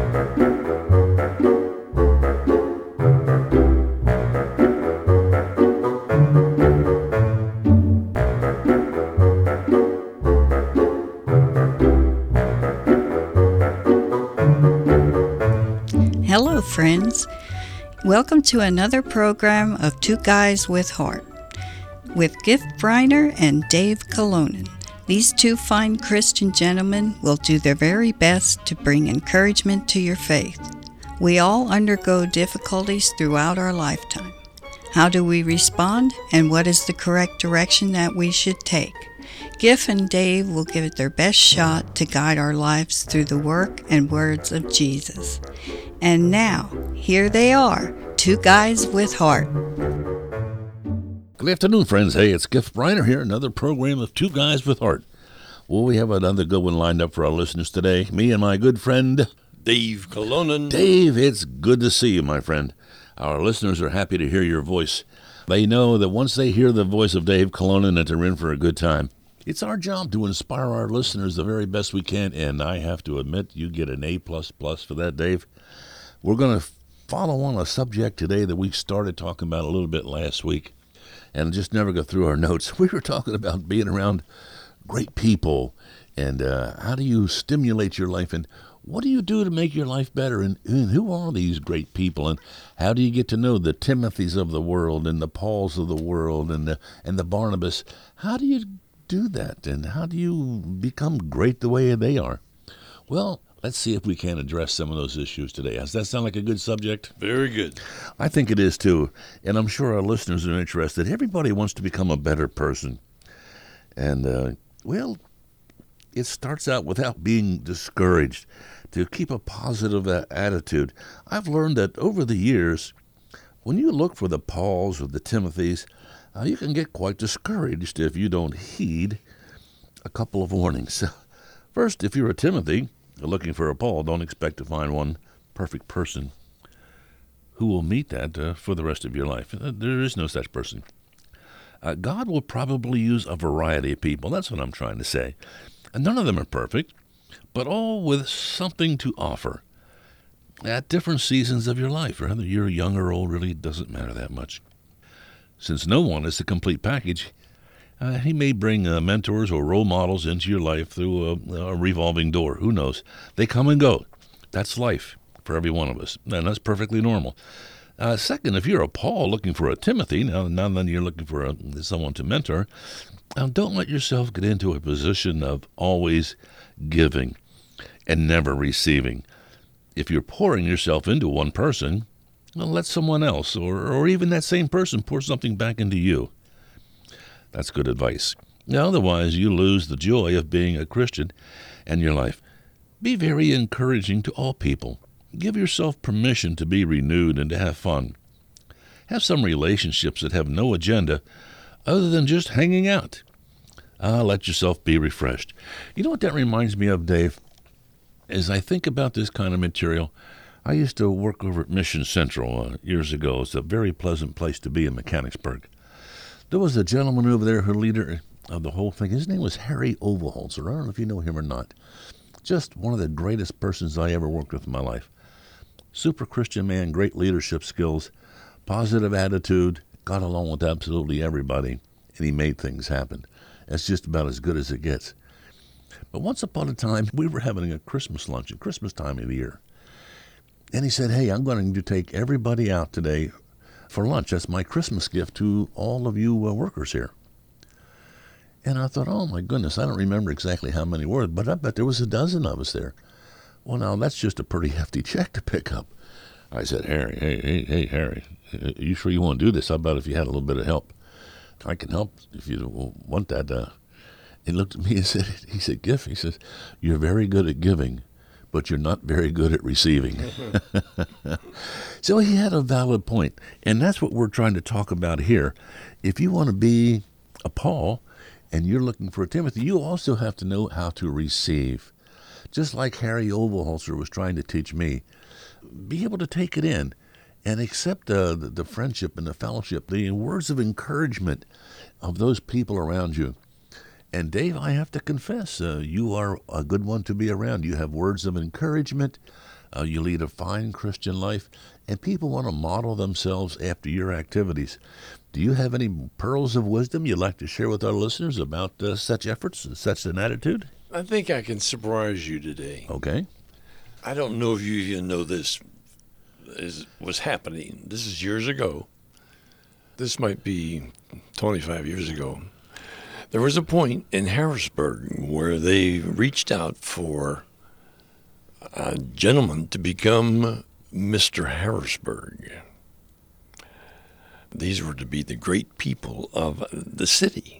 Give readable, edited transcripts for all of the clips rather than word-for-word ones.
Hello, friends. Welcome to another program of Two Guys with Heart with Gift Briner and Dave Colonen. These two fine Christian gentlemen will do their very best to bring encouragement to your faith. We all undergo difficulties throughout our lifetime. How do we respond, and what is the correct direction that we should take? Giff and Dave will give it their best shot to guide our lives through the work and words of Jesus. And now, here they are, Two Guys with Heart. Good afternoon, friends. Hey, it's Gift Briner here, another program of Two Guys with Heart. Well, we have another good one lined up for our listeners today. Me and my good friend, Dave Colonen. Dave, it's good to see you, my friend. Our listeners are happy to hear your voice. They know that once they hear the voice of Dave Colonen, that they're in for a good time. It's our job to inspire our listeners the very best we can, and I have to admit, you get an A++ for that, Dave. We're going to follow on a subject today that we started talking about a little bit last week, and just never go through our notes. We were talking about being around great people, and how do you stimulate your life, and what do you do to make your life better, and who are these great people, and how do you get to know the Timothys of the world, and the Pauls of the world, and the Barnabas? How do you do that, and how do you become great the way they are? Well, let's see if we can address some of those issues today. Does that sound like a good subject? Very good. I think it is too, and I'm sure our listeners are interested. Everybody wants to become a better person, and well, it starts out without being discouraged, to keep a positive attitude. I've learned that over the years, when you look for the Pauls or the Timothys, you can get quite discouraged if you don't heed a couple of warnings. First, if you're a Timothy looking for a Paul, don't expect to find one perfect person who will meet that for the rest of your life. There is no such person. God will probably use a variety of people. That's what I'm trying to say. And none of them are perfect, but all with something to offer at different seasons of your life. Whether you're young or old really doesn't matter that much. Since no one is a complete package, he may bring mentors or role models into your life through a revolving door. Who knows? They come and go. That's life for every one of us, and that's perfectly normal. Second, if you're a Paul looking for a Timothy, now then you're looking for someone to mentor, don't let yourself get into a position of always giving and never receiving. If you're pouring yourself into one person, well, let someone else or even that same person pour something back into you. That's good advice. Now, otherwise, you lose the joy of being a Christian in your life. Be very encouraging to all people. Give yourself permission to be renewed and to have fun. Have some relationships that have no agenda other than just hanging out. Let yourself be refreshed. You know what that reminds me of, Dave? As I think about this kind of material, I used to work over at Mission Central years ago. It's a very pleasant place to be in Mechanicsburg. There was a gentleman over there, her leader of the whole thing. His name was Harry Overholzer. I don't know if you know him or not. Just one of the greatest persons I ever worked with in my life. Super Christian man, great leadership skills, positive attitude, got along with absolutely everybody, and he made things happen. That's just about as good as it gets. But once upon a time, we were having a Christmas lunch at Christmas time of the year. And he said, hey, I'm going to take everybody out today for lunch. That's my Christmas gift to all of you workers here. And I thought, oh, my goodness, I don't remember exactly how many were, but I bet there was a dozen of us there. Well, now, that's just a pretty hefty check to pick up. I said, Harry, hey, Harry, are you sure you want to do this? How about if you had a little bit of help? I can help if you want that. He looked at me and said, Giff, he says, you're very good at giving, but you're not very good at receiving. So he had a valid point, and that's what we're trying to talk about here. If you want to be a Paul and you're looking for a Timothy, you also have to know how to receive. Just like Harry Overholzer was trying to teach me, be able to take it in and accept the friendship and the fellowship, the words of encouragement of those people around you. And Dave, I have to confess, you are a good one to be around. You have words of encouragement, You lead a fine Christian life, and people want to model themselves after your activities. Do you have any pearls of wisdom you'd like to share with our listeners about such efforts, such an attitude? I think I can surprise you today. Okay. I don't know if you even know this was happening. This is years ago. This might be 25 years ago. There was a point in Harrisburg where they reached out for a gentleman to become Mr. Harrisburg. These were to be the great people of the city.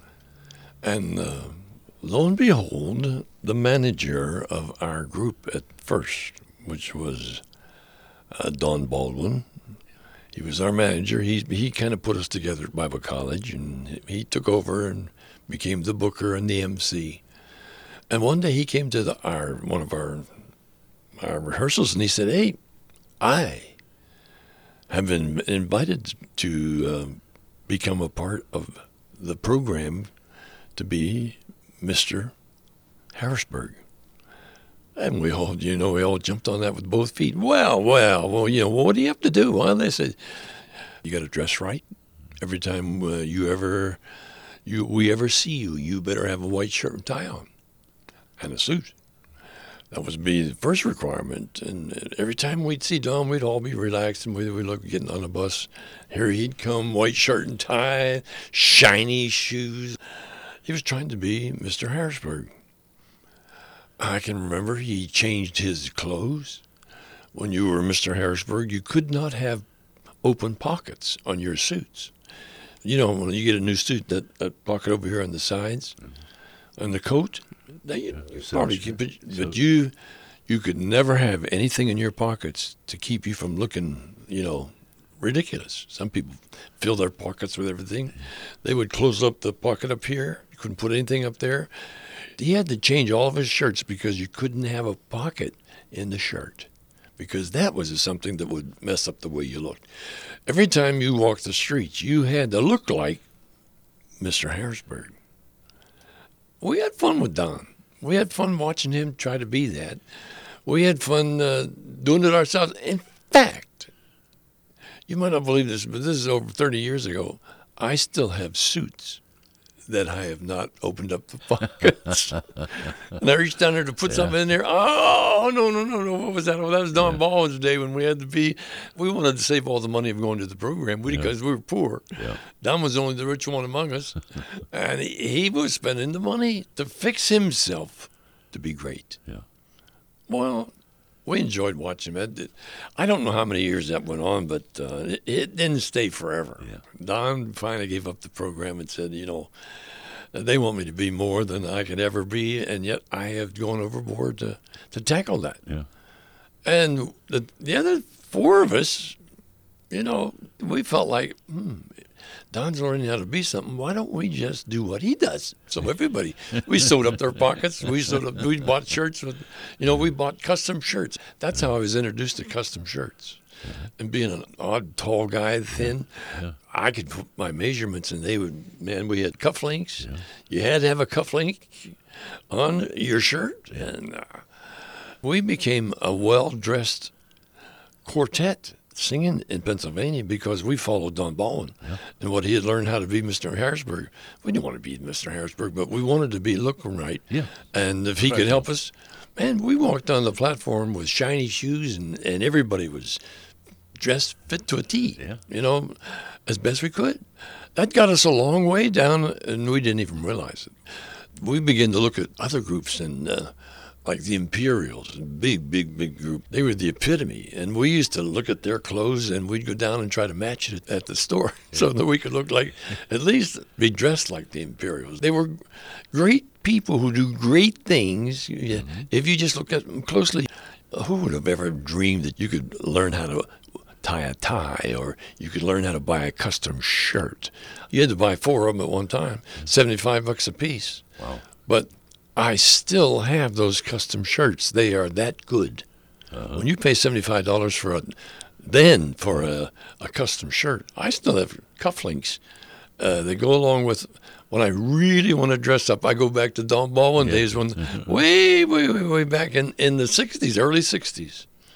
And lo and behold, the manager of our group at first, which was Don Baldwin, he was our manager. He kind of put us together at Bible College, and he took over and became the booker and the MC. And one day he came to one of our rehearsals, and he said, "Hey, I have been invited to become a part of the program to be Mr. Harrisburg." And we all jumped on that with both feet. Well, what do you have to do? Well, they said, you got to dress right. Every time we ever see you, you better have a white shirt and tie on and a suit. That was the first requirement. And every time we'd see Don, we'd all be relaxed, and we'd look getting on a bus. Here he'd come, white shirt and tie, shiny shoes. He was trying to be Mr. Harrisburg. I can remember he changed his clothes. When you were Mr. Harrisburg, you could not have open pockets on your suits. You know, when you get a new suit, that pocket over here on the sides, and the coat, you probably keep it, but you could never have anything in your pockets to keep you from looking, ridiculous. Some people fill their pockets with everything. They would close up the pocket up here. You couldn't put anything up there. He had to change all of his shirts because you couldn't have a pocket in the shirt, because that was something that would mess up the way you looked. Every time you walked the streets, you had to look like Mr. Harrisburg. We had fun with Don. We had fun watching him try to be that. We had fun doing it ourselves. In fact, you might not believe this, but this is over 30 years ago. I still have suits that I have not opened up the pockets. And I reached down there to put something in there. Oh, no. What was that? Oh, that was Don Baldwin's day when we wanted to save all the money of going to the program because we were poor. Yeah. Don was only the rich one among us. And he was spending the money to fix himself to be great. Yeah. Well, we enjoyed watching him. I don't know how many years that went on, but it didn't stay forever. Yeah. Don finally gave up the program and said, they want me to be more than I could ever be, and yet I have gone overboard to tackle that. Yeah. And the other four of us, we felt like, Don's learning how to be something. Why don't we just do what he does? So everybody, we sewed up their pockets. We bought shirts we bought custom shirts. That's how I was introduced to custom shirts. And being an odd, tall guy, thin, I could put my measurements, and we had cufflinks. Yeah. You had to have a cufflink on your shirt. And we became a well-dressed quartet singing in Pennsylvania because we followed Don Baldwin and what he had learned how to be Mr. Harrisburg. We didn't want to be Mr. Harrisburg, but we wanted to be looking right. Yeah. And if he could help us, man, we walked on the platform with shiny shoes, and everybody was dressed fit to a T, as best we could. That got us a long way down, and we didn't even realize it. We began to look at other groups, and like the Imperials, big group. They were the epitome, and we used to look at their clothes, and we'd go down and try to match it at the store so that we could look like, at least be dressed like the Imperials. They were great people who do great things. Mm-hmm. If you just look at them closely, who would have ever dreamed that you could learn how to tie a tie, or you could learn how to buy a custom shirt? You had to buy 4 of them at one time, $75 a piece. Wow. But I still have those custom shirts. They are that good. Uh-huh. When you pay $75 for a custom shirt, I still have cufflinks. They go along with when I really want to dress up. I go back to Don Baldwin days when way back in the 60s, early 60s.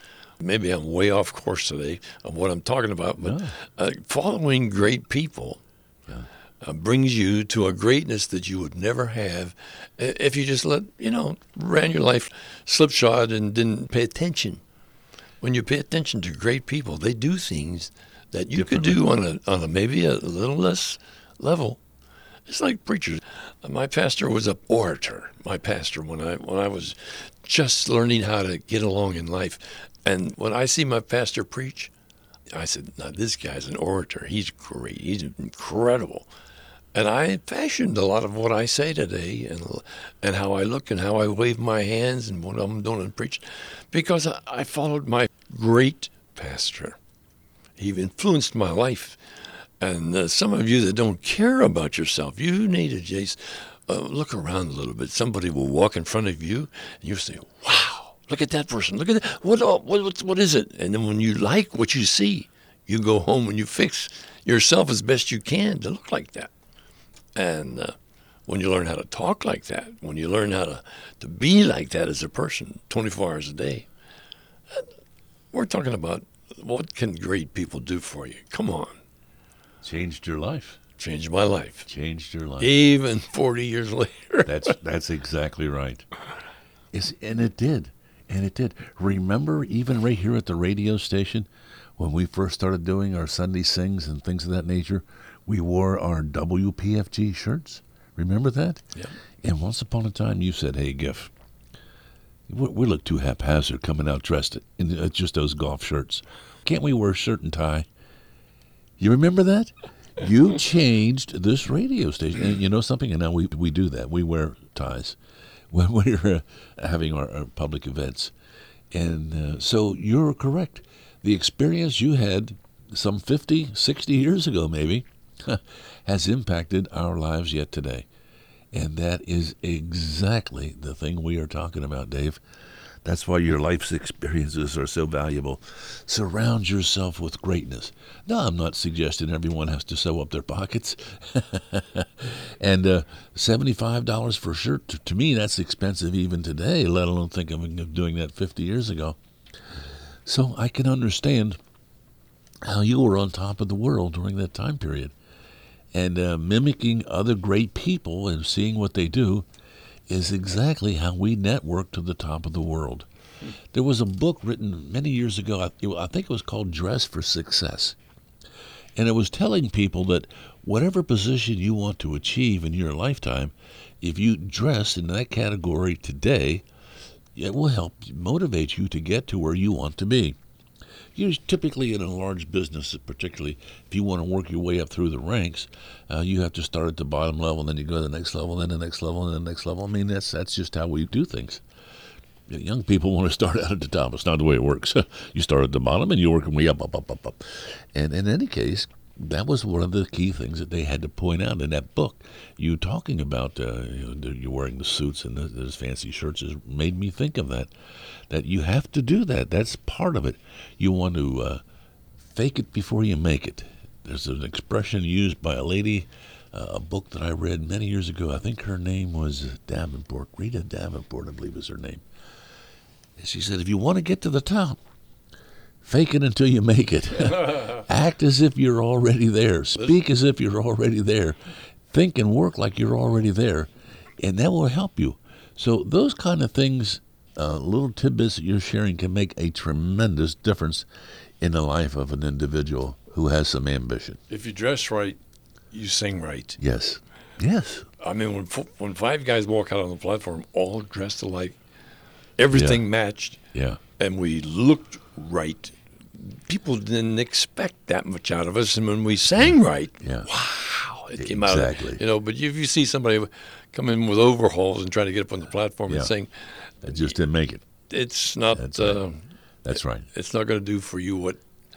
maybe I'm way off course today of what I'm talking about, but No. Following great people brings you to a greatness that you would never have if you just ran your life slipshod and didn't pay attention. When you pay attention to great people, they do things that you could do on a maybe a little less level. It's like preachers. My pastor was an orator. My pastor, when I was just learning how to get along in life, and when I see my pastor preach, I said, "Now this guy's an orator. He's great. He's incredible." And I fashioned a lot of what I say today, and how I look and how I wave my hands and what I'm doing in preaching, because I followed my great pastor. He influenced my life. And some of you that don't care about yourself, you need to just look around a little bit. Somebody will walk in front of you, and you'll say, "Wow, look at that person. Look at that. What is it?" And then when you like what you see, you go home and you fix yourself as best you can to look like that. And when you learn how to talk like that, when you learn how to be like that as a person 24 hours a day, we're talking about what can great people do for you. Come on. Changed your life. Changed my life. Changed your life. Even 40 years later. That's exactly right. And it did. And it did. Remember, even right here at the radio station, when we first started doing our Sunday sings and things of that nature, we wore our WPFG shirts. Remember that? Yeah. And once upon a time, you said, "Hey, Giff, we look too haphazard coming out dressed in just those golf shirts. Can't we wear shirt and tie?" You remember that? You changed this radio station. And you know something? And now we do that. We wear ties when we're having our public events. And so you're correct. The experience you had some 50, 60 years ago maybe has impacted our lives yet today. And that is exactly the thing we are talking about, Dave. That's why your life's experiences are so valuable. Surround yourself with greatness. No, I'm not suggesting everyone has to sew up their pockets. And $75 for a shirt, to me, that's expensive even today, let alone think of doing that 50 years ago. So I can understand how you were on top of the world during that time period. And mimicking other great people and seeing what they do is exactly how we network to the top of the world. There was a book written many years ago, I think it was called Dress for Success. And it was telling people that whatever position you want to achieve in your lifetime, if you dress in that category today, it will help motivate you to get to where you want to be. You're typically in a large business, particularly if you want to work your way up through the ranks, you have to start at the bottom level, and then you go to the next level, then the next level, and the next level. I mean, that's just how we do things. Young people want to start out at the top. It's not the way it works. You start at the bottom, and you work your way up. And in any case, that was one of the key things that they had to point out in that book. You talking about you're wearing the suits and those fancy shirts has made me think of that you have to do that. That's part of it. You want to fake it before you make it. There's an expression used by a lady, a book that I read many years ago. I think her name was Davenport. Rita Davenport, I believe is her name. And she said, if you want to get to the top, fake it until you make it. Act as if you're already there. Speak as if you're already there. Think and work like you're already there. And that will help you. So those kind of things, little tidbits that you're sharing can make a tremendous difference in the life of an individual who has some ambition. If you dress right, you sing right. Yes. I mean, when five guys walk out on the platform, all dressed alike, everything matched, and we looked right, people didn't expect that much out of us. And when we sang right, wow, it came out. Exactly. But if you see somebody come in with overhauls and try to get up on the platform and sing, it just didn't make it. It's not. That's right. It's not going to do for you what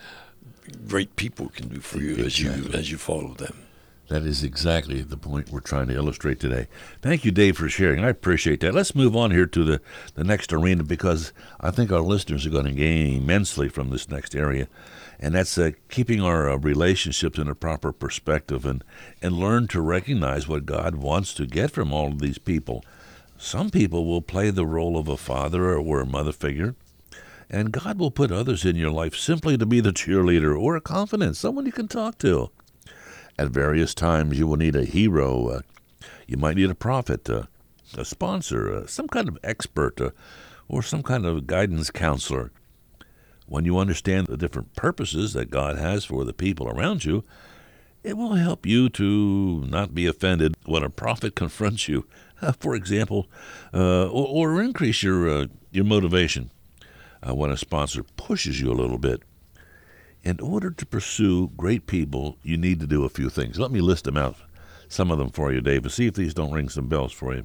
great people can do for you as you follow them. That is exactly the point we're trying to illustrate today. Thank you, Dave, for sharing. I appreciate that. Let's move on here to the next arena, because I think our listeners are going to gain immensely from this next area, and that's keeping our relationships in a proper perspective and learn to recognize what God wants to get from all of these people. Some people will play the role of a father or a mother figure, And God will put others in your life simply to be the cheerleader or a confidant, someone you can talk to. At various times, you will need a hero. You might need a prophet, a sponsor, some kind of expert, or some kind of guidance counselor. When you understand the different purposes that God has for the people around you, it will help you to not be offended when a prophet confronts you, for example, or increase your motivation when a sponsor pushes you a little bit. In order to pursue great people, you need to do a few things. Let me list them out, some of them for you, Dave, and see if these don't ring some bells for you.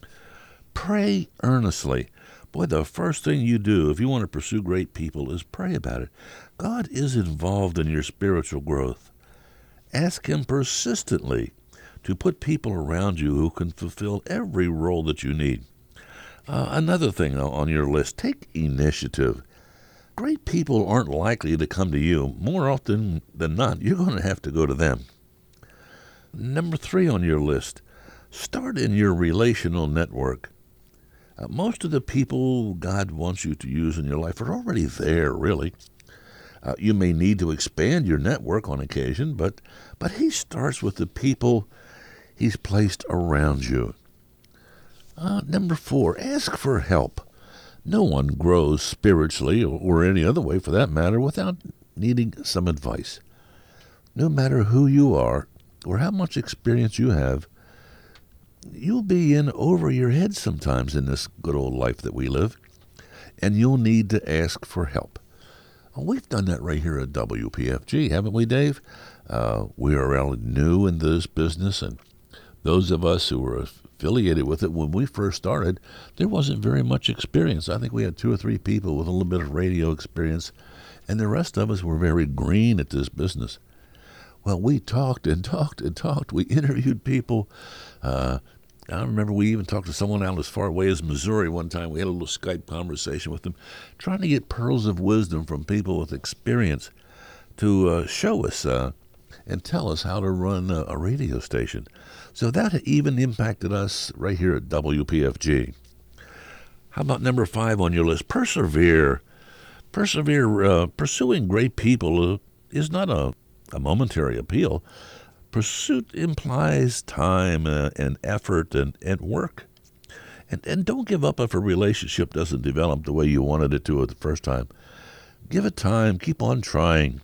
Pray earnestly. Boy, the first thing you do if you want to pursue great people is pray about it. God is involved in your spiritual growth. Ask Him persistently to put people around you who can fulfill every role that you need. Another thing on your list, take initiative. Great people aren't likely to come to you. More often than not, you're going to have to go to them. Number 3 on your list, start in your relational network. Most of the people God wants you to use in your life are already there, really. You may need to expand your network on occasion, but He starts with the people He's placed around you. Number 4, ask for help. No one grows spiritually, or any other way for that matter, without needing some advice. No matter who you are or how much experience you have, you'll be in over your head sometimes in this good old life that we live, and you'll need to ask for help. We've done that right here at WPFG, haven't we, Dave? We are relatively new in this business, and those of us who were affiliated with it when we first started, there wasn't very much experience. I think we had 2 or 3 people with a little bit of radio experience, and the rest of us were very green at this business. Well, we talked and talked and talked. We interviewed people. I remember we even talked to someone out as far away as Missouri one time. We had a little Skype conversation with them, trying to get pearls of wisdom from people with experience to show us and tell us how to run a radio station. So that even impacted us right here at WPFG. How about number 5 on your list? Persevere. Persevere. Pursuing great people is not a momentary appeal. Pursuit implies time and effort and work. And don't give up if a relationship doesn't develop the way you wanted it to at the first time. Give it time. Keep on trying.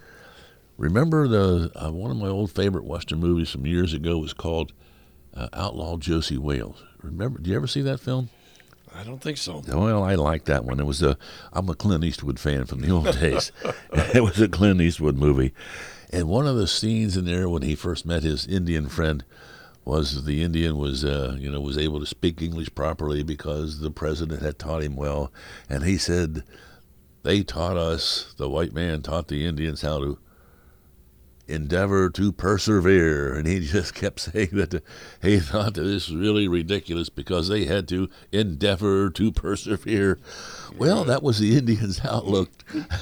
Remember one of my old favorite Western movies from years ago was called Outlaw Josie Wales. Remember? Did you ever see that film? I don't think so. Well, I like that one. I'm a Clint Eastwood fan from the old days. It was a Clint Eastwood movie. And one of the scenes in there when he first met his Indian friend was the Indian was able to speak English properly because the president had taught him well. And he said, they taught us, the white man taught the Indians how to endeavor to persevere. And he just kept saying that he thought that this was really ridiculous because they had to endeavor to persevere. Well, that was the Indians' outlook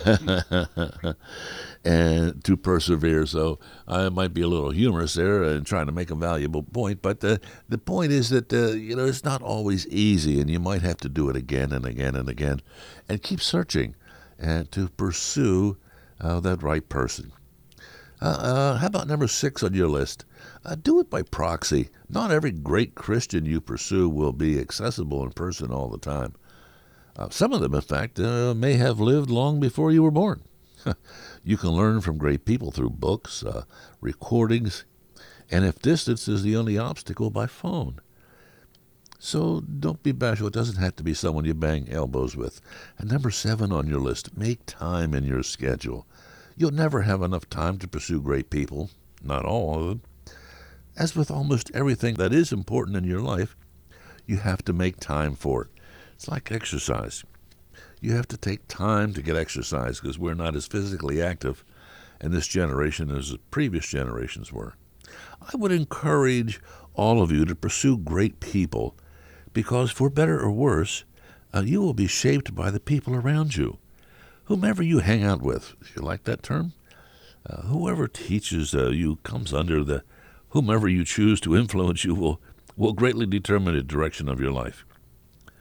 and to persevere. So I might be a little humorous there and trying to make a valuable point, but the point is that it's not always easy, and you might have to do it again and again and again, and keep searching and to pursue that right person. How about number 6 on your list? Do it by proxy. Not every great Christian you pursue will be accessible in person all the time. Some of them, in fact, may have lived long before you were born. You can learn from great people through books, recordings, and if distance is the only obstacle, by phone. So don't be bashful. It doesn't have to be someone you bang elbows with. And number 7 on your list, make time in your schedule. You'll never have enough time to pursue great people, not all of them. As with almost everything that is important in your life, you have to make time for it. It's like exercise. You have to take time to get exercise because we're not as physically active in this generation as the previous generations were. I would encourage all of you to pursue great people because, for better or worse, you will be shaped by the people around you. Whomever you hang out with, if you like that term, whoever teaches you comes under the whomever you choose to influence you will greatly determine the direction of your life.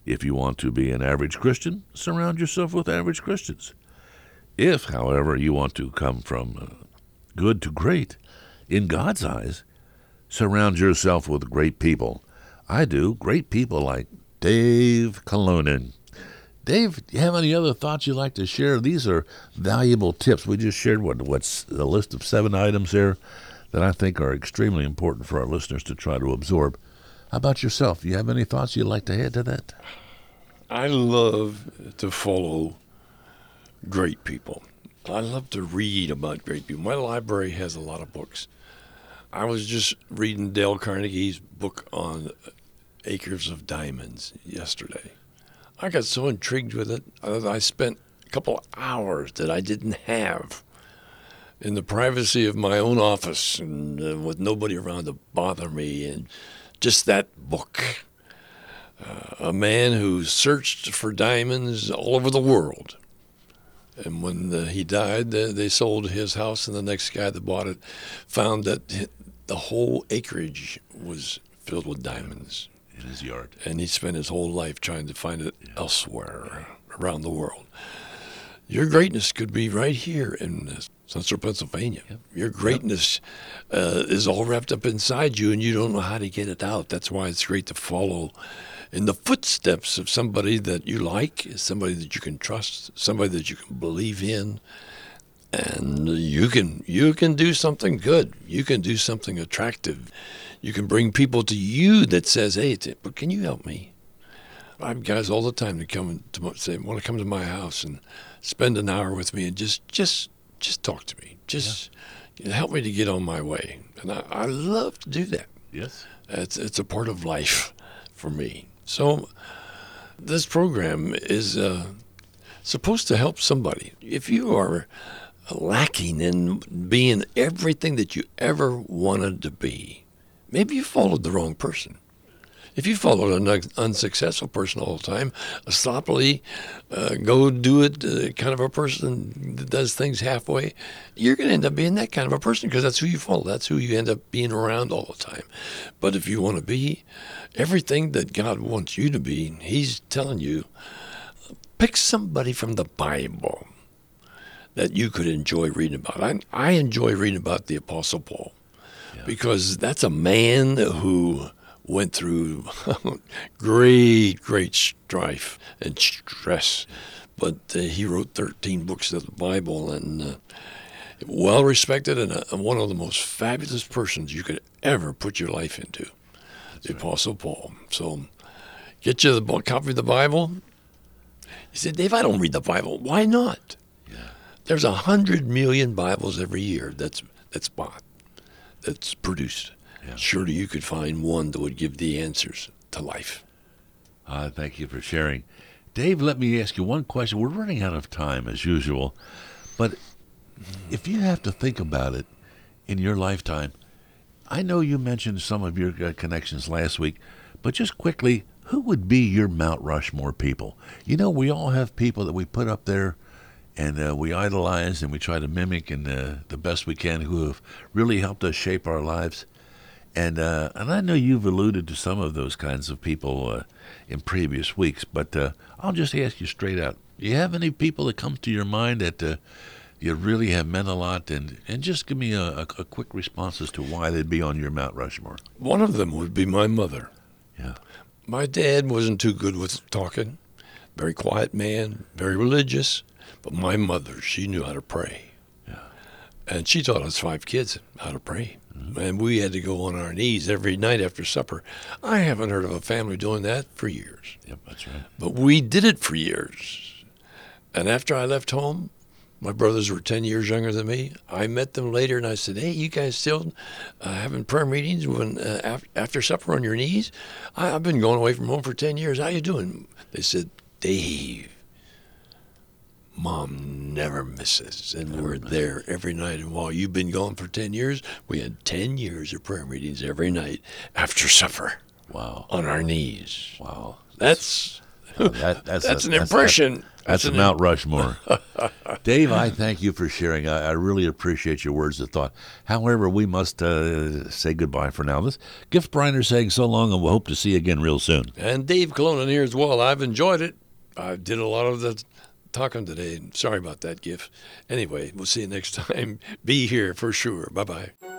If you want to be an average Christian, surround yourself with average Christians. If, however, you want to come from good to great, in God's eyes, surround yourself with great people. I do. Great people like Dave Colonen. Dave, do you have any other thoughts you'd like to share? These are valuable tips. We just shared what's a list of 7 items here that I think are extremely important for our listeners to try to absorb. How about yourself? Do you have any thoughts you'd like to add to that? I love to follow great people. I love to read about great people. My library has a lot of books. I was just reading Dale Carnegie's book on Acres of Diamonds yesterday. I got so intrigued with it, I spent a couple of hours that I didn't have in the privacy of my own office and with nobody around to bother me. And just that book, a man who searched for diamonds all over the world. And when he died, they sold his house, and the next guy that bought it found that the whole acreage was filled with diamonds. In his yard. And he spent his whole life trying to find it elsewhere around the world. Your greatness could be right here in Central Pennsylvania. Yep. Your greatness is all wrapped up inside you, and you don't know how to get it out. That's why it's great to follow in the footsteps of somebody that you like, somebody that you can trust, somebody that you can believe in. And you can do something good. You can do something attractive. You can bring people to you that says, "Hey, but can you help me?" I have guys all the time that come to say, "Want to come to my house and spend an hour with me and just talk to me. Just help me to get on my way." And I love to do that. Yes, it's a part of life for me. So this program is supposed to help somebody. If you are lacking in being everything that you ever wanted to be, maybe you followed the wrong person. If you followed an unsuccessful person all the time, a sloppily go do it kind of a person that does things halfway, you're going to end up being that kind of a person because that's who you follow. That's who you end up being around all the time. But if you want to be everything that God wants you to be, He's telling you, pick somebody from the Bible that you could enjoy reading about. I enjoy reading about the Apostle Paul because that's a man who went through great strife and stress. But he wrote 13 books of the Bible and well-respected and one of the most fabulous persons you could ever put your life into, the Apostle Paul. So get you the copy of the Bible. You said, "Dave, I don't read the Bible." Why not? There's 100 million Bibles every year that's bought, that's produced. Yeah. Surely you could find one that would give the answers to life. Thank you for sharing. Dave, let me ask you one question. We're running out of time as usual, but if you have to think about it in your lifetime, I know you mentioned some of your connections last week, but just quickly, who would be your Mount Rushmore people? You know, we all have people that we put up there and we idolize and we try to mimic and the best we can who have really helped us shape our lives. And I know you've alluded to some of those kinds of people in previous weeks, but I'll just ask you straight out. Do you have any people that come to your mind that you really have meant a lot? And just give me a quick response as to why they'd be on your Mount Rushmore. One of them would be my mother. Yeah. My dad wasn't too good with talking. Very quiet man, very religious. But my mother, she knew how to pray. Yeah. And she taught us 5 kids how to pray. Mm-hmm. And we had to go on our knees every night after supper. I haven't heard of a family doing that for years. Yep, that's right. But we did it for years. And after I left home, my brothers were 10 years younger than me. I met them later and I said, "Hey, you guys still having prayer meetings when after supper on your knees? I've been going away from home for 10 years. How you doing?" They said, "Dave, Mom never misses, and we're there every night. And while you've been gone for 10 years, we had 10 years of prayer meetings every night after supper." Wow. On our knees. Wow. That's That's an impression. That's a Mount Rushmore. Dave, I thank you for sharing. I really appreciate your words of thought. However, we must say goodbye for now. This Gift Briner saying so long, and we'll hope to see you again real soon. And Dave Colonen here as well. I've enjoyed it. I did a lot of the talking today. Sorry about that, Gift. Anyway, we'll see you next time. Be here for sure. Bye-bye.